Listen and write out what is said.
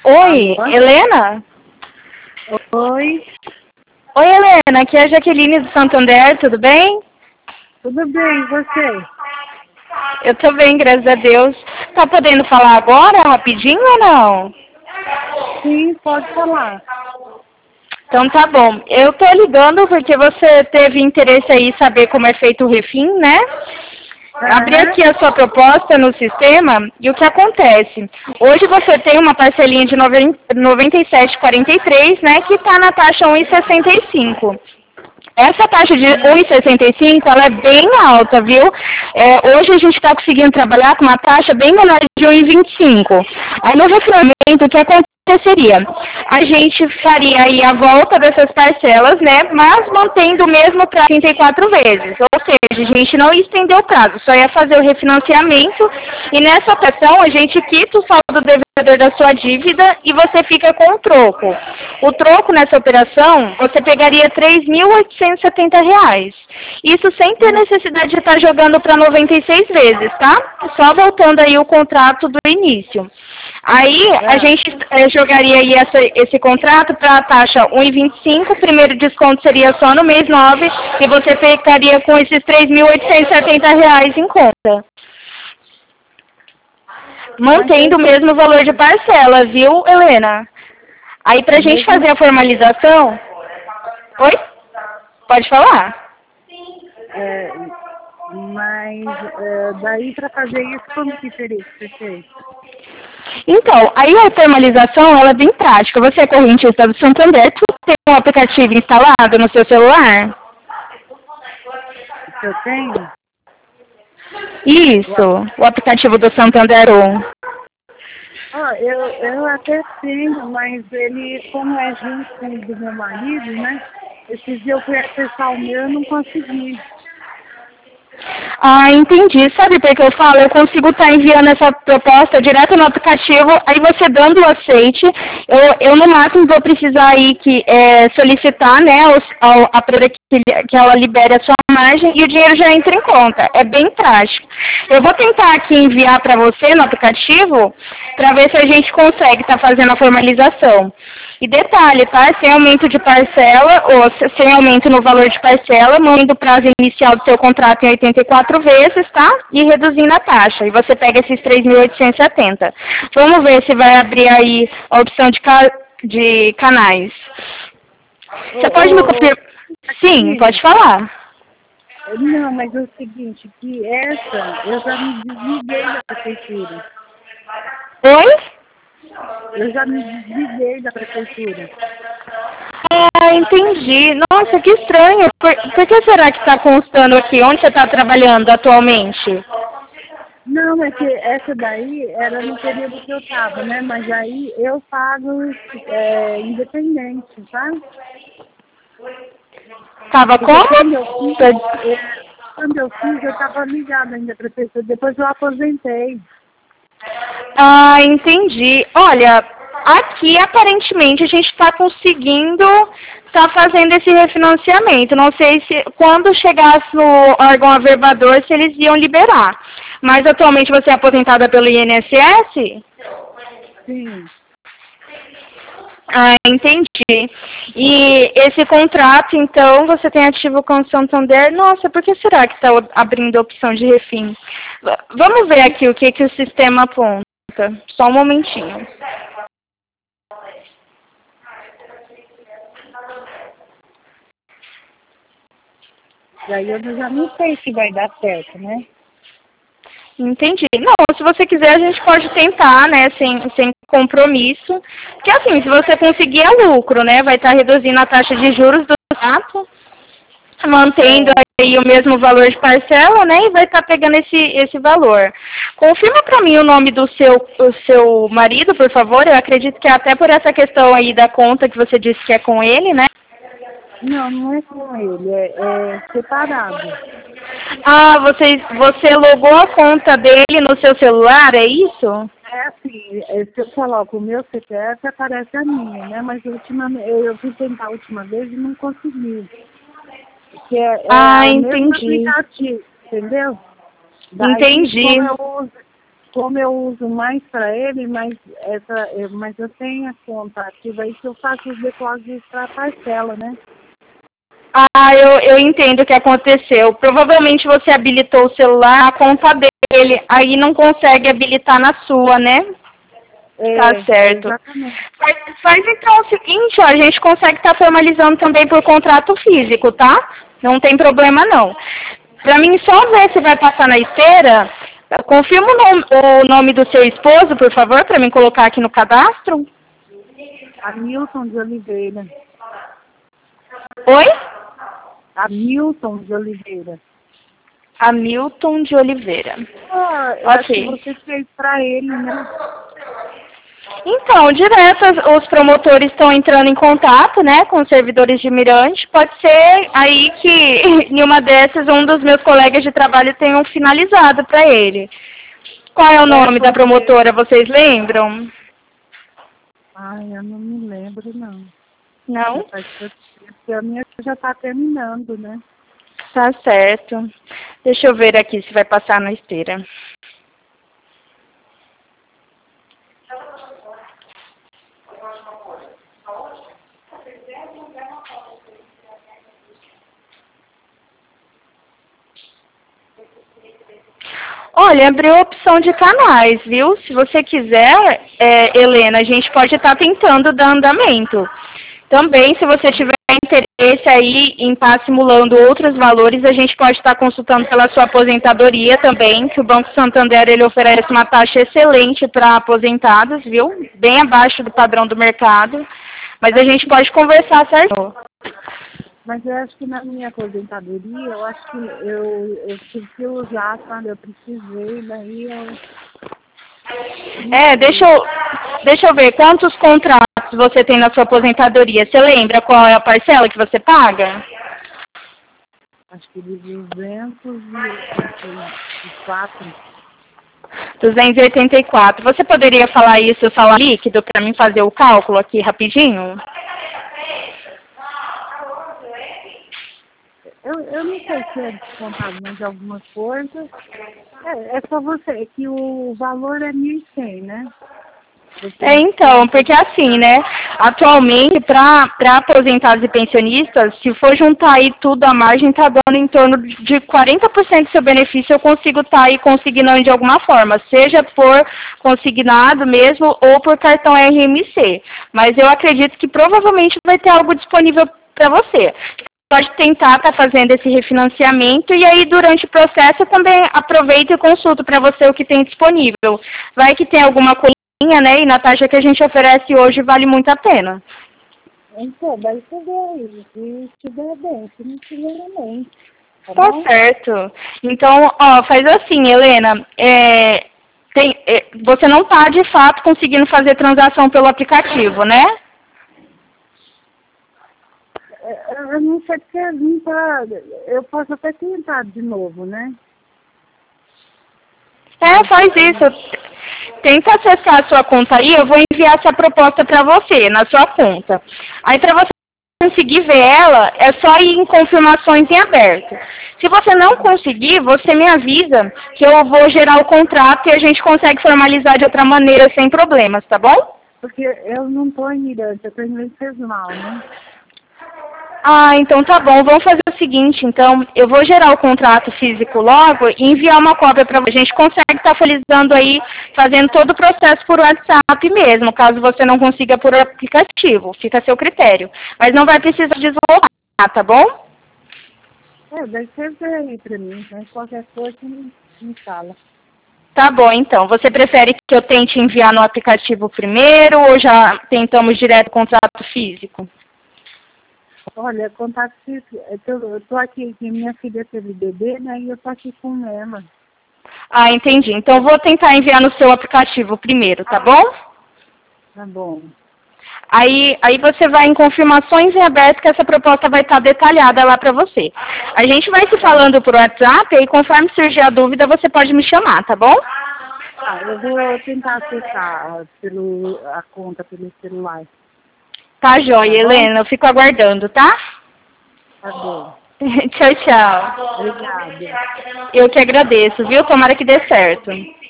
Oi, Alô? Helena? Oi, Oi, Helena, aqui é a Jaqueline do Santander, tudo bem? tudo bem, e você? Eu tô bem, graças a Deus. Tá podendo falar agora, rapidinho ou não? Sim, pode falar. Então tá bom. Eu tô ligando porque você teve interesse aí em saber como é feito o refim, né? Abri Aham. aqui a sua proposta no sistema e o que acontece? Hoje você tem uma parcelinha de 97,43, né, que está na taxa 1,65. Essa taxa de 1,65, ela é bem alta, viu? Hoje a gente está conseguindo trabalhar com uma taxa bem menor de 1,25. Aí no refinanciamento, o que aconteceria? A gente faria aí a volta dessas parcelas, né? Mas mantendo o mesmo para 34 vezes. Ou seja, a gente não ia estender o prazo, só ia fazer o refinanciamento e nessa operação a gente quita o saldo devedor da sua dívida e você fica com o troco. O troco nessa operação, você pegaria R$ 3.870. Isso sem ter necessidade de estar jogando para 96 vezes, tá? Só voltando aí o contrato do início. Aí a gente jogaria aí esse contrato para a taxa 1,25, o primeiro desconto seria só no mês 9 e você ficaria com esses R$ 3.870 em conta. Mantendo o mesmo valor de parcela, viu, Helena? Aí pra gente Mesmo, fazer a formalização... Oi? Pode falar? é, mas daí para fazer isso, como que teria que ser feito? Então, aí a formalização, ela é bem prática. Você é correntista do Santander, tu tem um aplicativo instalado no seu celular? Que eu tenho? Isso, o aplicativo do Santander 1. Eu até tenho, mas ele, como é junto com o do meu marido, né? Esses dias eu fui acessar o meu e não consegui. Ah, entendi. Sabe por que eu falo? Eu consigo estar enviando essa proposta direto no aplicativo, aí você dando o aceite, eu no máximo vou precisar aí solicitar, né, a empresa que ela libere a sua margem e o dinheiro já entra em conta. É bem prático. Eu vou tentar aqui enviar para você no aplicativo, para ver se a gente consegue estar fazendo a formalização. E detalhe, tá? Sem aumento de parcela, ou sem aumento no valor de parcela, mantendo o prazo inicial do seu contrato em 84 vezes, tá? E reduzindo a taxa. E você pega esses 3.870. Vamos ver se vai abrir aí a opção de canais. Você pode me confirmar? Sim, pode falar. Não, mas é o seguinte, que essa, eu já me desliguei da prefeitura. Oi? Eu já me desliguei da prefeitura. Ah, entendi. Nossa, que estranho. Por que será que está constando aqui? Onde você está trabalhando atualmente? Não, é que essa daí era no período que eu estava, né? Mas aí eu pago independente, tá? Tava Porque como? quando eu fiz, eu estava ligada ainda para a prefeitura. Depois eu aposentei. Ah, entendi. Olha, aqui aparentemente a gente está conseguindo estar fazendo esse refinanciamento. Não sei se quando chegasse no órgão averbador se eles iam liberar. Mas atualmente você é aposentada pelo INSS? Sim. Ah, entendi. E esse contrato, então, você tem ativo com o Santander? Nossa, por que será que está abrindo a opção de refim? Vamos ver aqui o que o sistema aponta. Só um momentinho. E aí eu já não sei se vai dar certo, né? Entendi. Não, se você quiser, a gente pode tentar, né, sem compromisso. Porque, assim, se você conseguir, é lucro, né? Vai estar reduzindo a taxa de juros do contrato, mantendo aí o mesmo valor de parcela, né? E vai estar pegando esse valor. Confirma para mim o nome do seu marido, por favor. Eu acredito que é até por essa questão aí da conta que você disse que é com ele, né? Não, não é com ele, é separado. Ah, você logou a conta dele no seu celular, é isso? É assim, se eu coloco o meu CPF, aparece a minha, né? Mas eu fui tentar a última vez e não consegui. Que é Ah, o mesmo entendi. aplicativo, entendeu? Daí, Entendi. como eu uso, como eu uso mais para ele, mas eu tenho a conta ativa aí que eu faço os depósitos para a parcela, né? Ah, eu entendo o que aconteceu. Provavelmente você habilitou o celular, a conta dele, aí não consegue habilitar na sua, né? Tá certo. Exatamente. Faz então o seguinte, ó, a gente consegue estar formalizando também por contrato físico, tá? Não tem problema não. Pra mim só ver se vai passar na esteira, confirma o nome do seu esposo, por favor, pra mim colocar aqui no cadastro. Hamilton de Oliveira. Oi? Hamilton de Oliveira. Hamilton de Oliveira. Ah, eu acho que Ok. você fez para ele, né? Então, direto os promotores estão entrando em contato, né, com os servidores de Mirante. Pode ser aí que em uma dessas um dos meus colegas de trabalho tenham finalizado para ele. Qual é o nome da promotora, vocês lembram? Ai, eu não me lembro, não. Não? Faz tanto tempo que a minha já está terminando, né? Tá certo. Deixa eu ver aqui se vai passar na esteira. Olha, abriu a opção de canais, viu? Se você quiser, Helena, a gente pode estar tentando dar andamento. Também, se você tiver interesse aí em estar simulando outros valores, a gente pode estar consultando pela sua aposentadoria também, que o Banco Santander ele oferece uma taxa excelente para aposentados, viu? Bem abaixo do padrão do mercado. Mas a gente pode conversar certo. Mas eu acho que na minha aposentadoria, eu acho que eu tive que usar, sabe? Eu precisei, daí eu... Deixa eu ver, quantos contratos você tem na sua aposentadoria? Você lembra qual é a parcela que você paga? Acho que de 284. 284. Você poderia falar isso, o salário líquido, para mim fazer o cálculo aqui rapidinho? Eu não sei se é descontado mais alguma coisa. É só você, que o valor é 1.100, né? Então, porque assim, né, atualmente, para aposentados e pensionistas, se for juntar aí tudo, a margem está dando em torno de 40% do seu benefício, eu consigo estar aí consignando de alguma forma, seja por consignado mesmo ou por cartão RMC. Mas eu acredito que provavelmente vai ter algo disponível para você. Pode tentar estar fazendo esse refinanciamento e aí durante o processo também aproveita e consulta para você o que tem disponível. Vai que tem alguma coisinha, né? E na taxa que a gente oferece hoje vale muito a pena. Então, daí você vê aí, se estiver bem, se não estiver bem. Tá certo. Então, ó, faz assim, Helena, você não está de fato conseguindo fazer transação pelo aplicativo, né? Eu não sei porque não tá, eu posso até tentar de novo, né? Faz isso. Tenta acessar a sua conta aí, eu vou enviar essa proposta para você, na sua conta. Aí para você conseguir ver ela, é só ir em confirmações em aberto. Se você não conseguir, você me avisa que eu vou gerar o contrato e a gente consegue formalizar de outra maneira sem problemas, tá bom? Porque eu não estou em Mirante, eu estou em Venceslau, né? Ah, então tá bom. Vamos fazer o seguinte, então. Eu vou gerar o contrato físico logo e enviar uma cópia para você. A gente consegue estar finalizando aí, fazendo todo o processo por WhatsApp mesmo, caso você não consiga por aplicativo. Fica a seu critério. Mas não vai precisar deslocar, tá bom? Daí você vê aí para mim, né? Qualquer coisa me fala. Tá bom, então. Você prefere que eu tente enviar no aplicativo primeiro ou já tentamos direto o contrato físico? Olha, contato físico, eu tô aqui, que minha filha teve bebê, né, e eu tô aqui com ela. Ah, entendi. Então vou tentar enviar no seu aplicativo primeiro, tá bom? Tá bom. Aí você vai em confirmações em aberto que essa proposta vai estar detalhada lá para você. A gente vai se falando por WhatsApp e conforme surgir a dúvida você pode me chamar, tá bom? Eu vou tentar acessar a conta pelo celular. Tá joia, Helena. Eu fico aguardando, tá? Tá bom. Tchau, tchau. Obrigada. Eu que agradeço, viu? Tomara que dê certo.